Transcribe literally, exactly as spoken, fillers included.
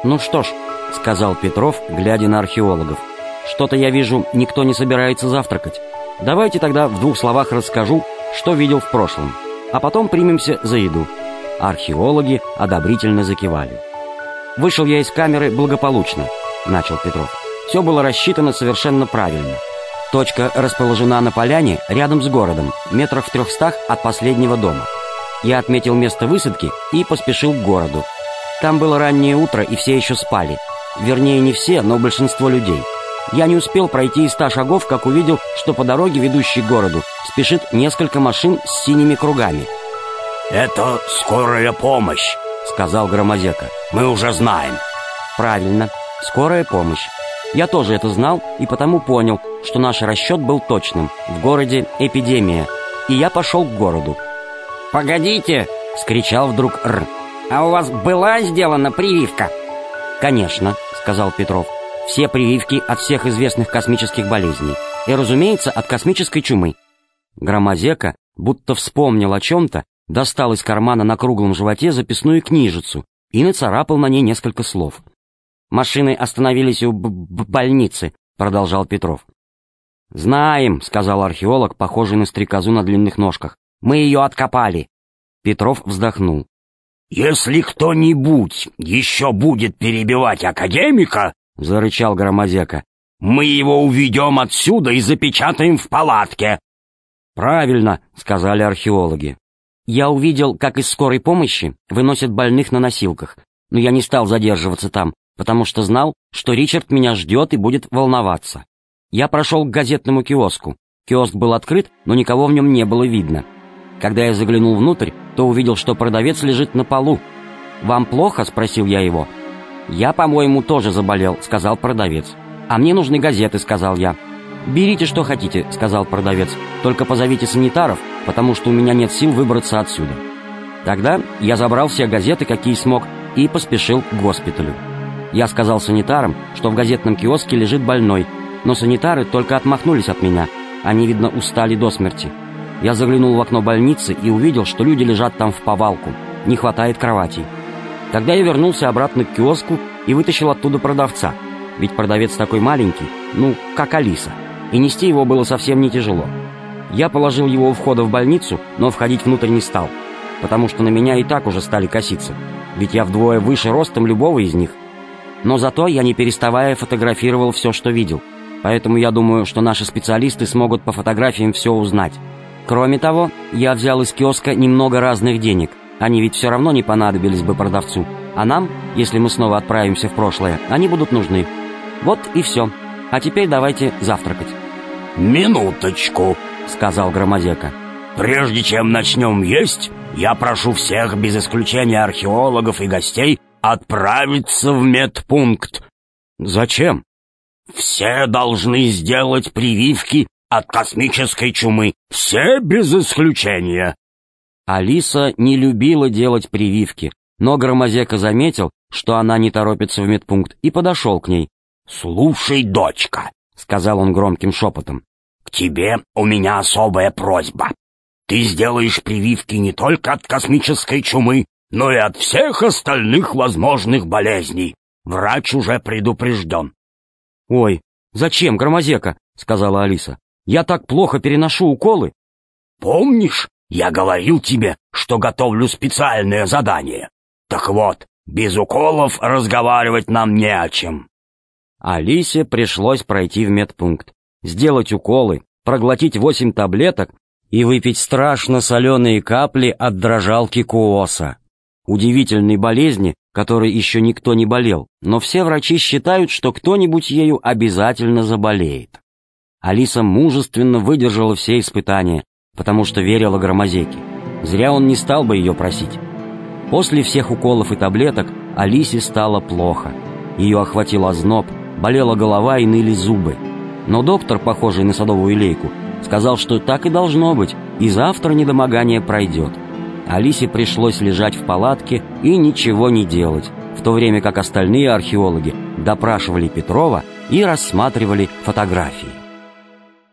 «Ну что ж», — сказал Петров, глядя на археологов, «что-то я вижу, никто не собирается завтракать. Давайте тогда в двух словах расскажу, что видел в прошлом, а потом примемся за еду». Археологи одобрительно закивали. «Вышел я из камеры благополучно», — начал Петров. «Все было рассчитано совершенно правильно. Точка расположена на поляне рядом с городом, метрах в трехстах от последнего дома. Я отметил место высадки и поспешил к городу. Там было раннее утро, и все еще спали. Вернее, не все, но большинство людей. Я не успел пройти и ста шагов, как увидел, что по дороге, ведущей к городу, спешит несколько машин с синими кругами. «Это скорая помощь», — сказал Громозека. «Мы уже знаем». «Правильно, скорая помощь. Я тоже это знал и потому понял, что наш расчет был точным. В городе эпидемия. И я пошел к городу». «Погодите!» — вскричал вдруг Р. «А у вас была сделана прививка?» «Конечно», — сказал Петров. «Все прививки от всех известных космических болезней. И, разумеется, от космической чумы». Громозека, будто вспомнил о чем-то, достал из кармана на круглом животе записную книжицу и нацарапал на ней несколько слов. «Машины остановились у б -б больницы», — продолжал Петров. «Знаем», — сказал археолог, похожий на стрекозу на длинных ножках. «Мы ее откопали». Петров вздохнул. «Если кто-нибудь еще будет перебивать академика, — зарычал Громозека, — мы его уведем отсюда и запечатаем в палатке». «Правильно», — сказали археологи. «Я увидел, как из скорой помощи выносят больных на носилках, но я не стал задерживаться там, потому что знал, что Ричард меня ждет и будет волноваться. Я прошел к газетному киоску. Киоск был открыт, но никого в нем не было видно. Когда я заглянул внутрь, то увидел, что продавец лежит на полу. «Вам плохо?» — спросил я его. «Я, по-моему, тоже заболел», — сказал продавец. «А мне нужны газеты», — сказал я. «Берите, что хотите», — сказал продавец. «Только позовите санитаров, потому что у меня нет сил выбраться отсюда». Тогда я забрал все газеты, какие смог, и поспешил к госпиталю. Я сказал санитарам, что в газетном киоске лежит больной, но санитары только отмахнулись от меня. Они, видно, устали до смерти. Я заглянул в окно больницы и увидел, что люди лежат там в повалку. Не хватает кроватей. Тогда я вернулся обратно к киоску и вытащил оттуда продавца. Ведь продавец такой маленький, ну, как Алиса. И нести его было совсем не тяжело. Я положил его у входа в больницу, но входить внутрь не стал, потому что на меня и так уже стали коситься. Ведь я вдвое выше ростом любого из них. Но зато я, не переставая, фотографировал все, что видел. Поэтому я думаю, что наши специалисты смогут по фотографиям все узнать. Кроме того, я взял из киоска немного разных денег. Они ведь все равно не понадобились бы продавцу. А нам, если мы снова отправимся в прошлое, они будут нужны. Вот и все. А теперь давайте завтракать. «Минуточку», — сказал Громозека. «Прежде чем начнем есть, я прошу всех, без исключения археологов и гостей, отправиться в медпункт». «Зачем?» «Все должны сделать прививки от космической чумы. Все без исключения». Алиса не любила делать прививки, но Громозека заметил, что она не торопится в медпункт, и подошел к ней. «Слушай, дочка», — сказал он громким шепотом, — «к тебе у меня особая просьба. Ты сделаешь прививки не только от космической чумы, но и от всех остальных возможных болезней. Врач уже предупрежден». «Ой, зачем, Громозека?» — сказала Алиса. «Я так плохо переношу уколы». «Помнишь, я говорил тебе, что готовлю специальное задание? Так вот, без уколов разговаривать нам не о чем». Алисе пришлось пройти в медпункт, сделать уколы, проглотить восемь таблеток и выпить страшно соленые капли от дрожалки Куоса. Удивительной болезни, которой еще никто не болел, но все врачи считают, что кто-нибудь ею обязательно заболеет. Алиса мужественно выдержала все испытания, потому что верила Громозеке. Зря он не стал бы ее просить. После всех уколов и таблеток Алисе стало плохо. Ее охватил озноб, болела голова и ныли зубы. Но доктор, похожий на садовую лейку, сказал, что так и должно быть, и завтра недомогание пройдет. Алисе пришлось лежать в палатке и ничего не делать, в то время как остальные археологи допрашивали Петрова и рассматривали фотографии.